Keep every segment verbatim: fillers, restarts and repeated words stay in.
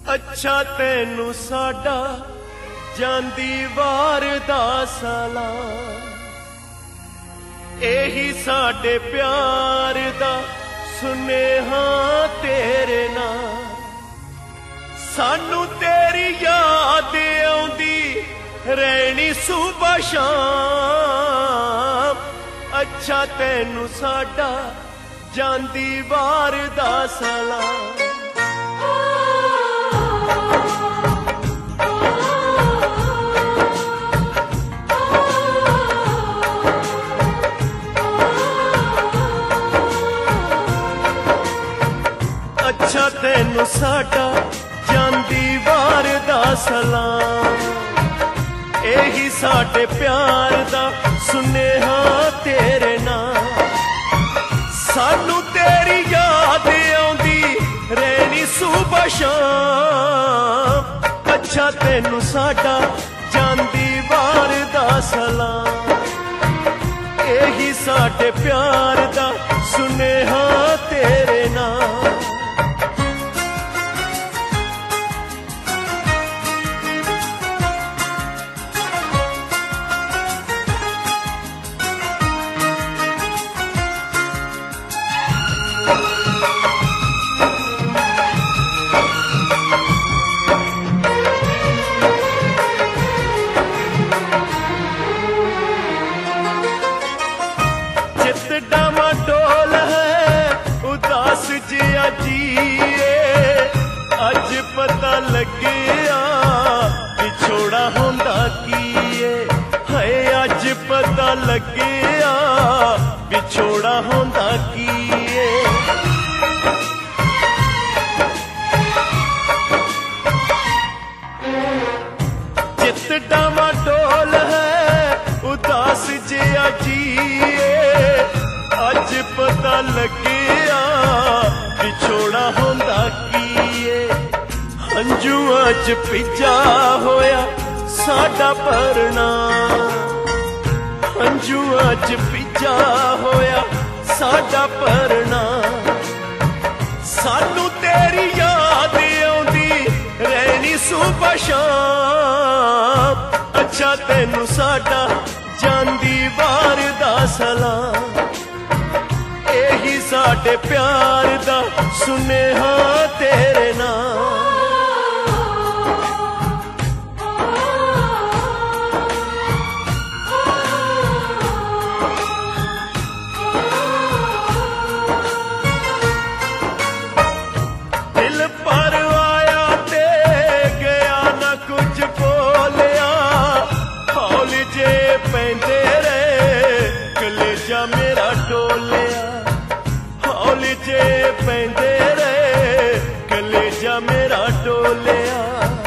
अच्छा तेनू साडा जांदी वार दा सलाम, एही साडे प्यार दा सुनेहा तेरे नाल। सानू तेरी याद आउंदी रहनी सुबह शाम, अच्छा तेनू साडा जांदी वार दा सलाम। अच्छा तेनू साडा जांदी वार दा सलाम, एही साडे प्यार दा सुनेहा तेरे नाल। सानू तेरी याद आउंदी रहनी सुबह शाम, अच्छा तेनू साडा जांदी वार दा सलाम, एही साडे प्यार दा सुनेहा तेरे नाल। डामाडोल है उदास जिया जिए, अज पता लग्या बिछोड़ा होंदा कीए। हाय अज पता लग्या बिछोड़ा होंदा कीए। चित डामाडोल है उदास जिया जिए, अज पता लग्या बिछोड़ा होंदा कीए। हंजुआं च भिजा होया साडा परना, हंजुआं च भिजा होया साडा परना। सानू तेरी याद आउंदी रहनी सुबह शाम, अच्छा तेनू साडा जांदी वार दा सलाम, एही साडे प्यार दा सुनेहा तेरे नाल। दिल पर आया ते गया ना कुछ बोलिया, हौल जे पैंदे रहे कलेजा मेरा डोलिया। हौल जे पैंदे रहे कलेजा मेरा डोलिया।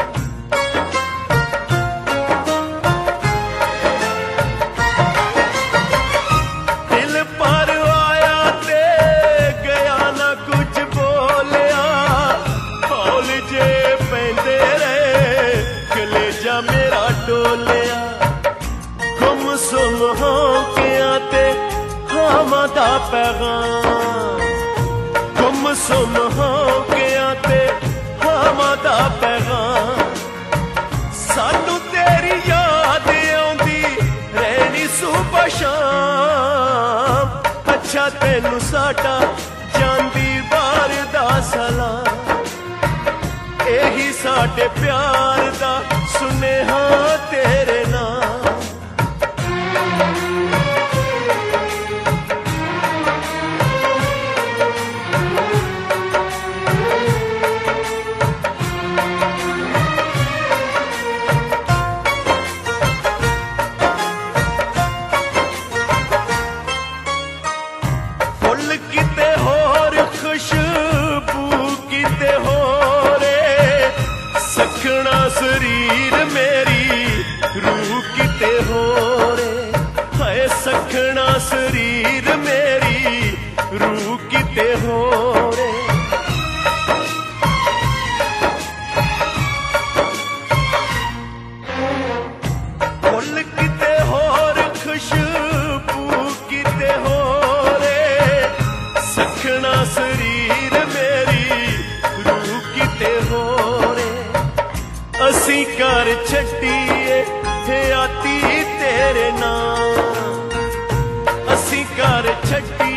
दिल पर आया ते गया ना कुछ बोलिया, हौल जे पैंदे रहे कलेजा मेरा डोलिया। गुम सुम हो गया ते हामा दा पैगाम, गुम सुम हो गया ते हामा दा पैगाम। सानू तेरी याद आउंदी रहनी सुबह शाम, अच्छा तेनू साडा जांदी वार दा सलाम, एही साडे प्यार दा सुनेहा तेरे नाल। फुल किते होर खुशबू किते होरे, सखना शरीर मेरी रूह किते होरे। हाय सखना शरीर मेरी रूह किते होरे। फुल किते होर खुशबू किते होरे, सखना शरीर मेरी रूह किते होरे। असी कर छड्डीए हयाती तेरे नाम, असी कर छड्डी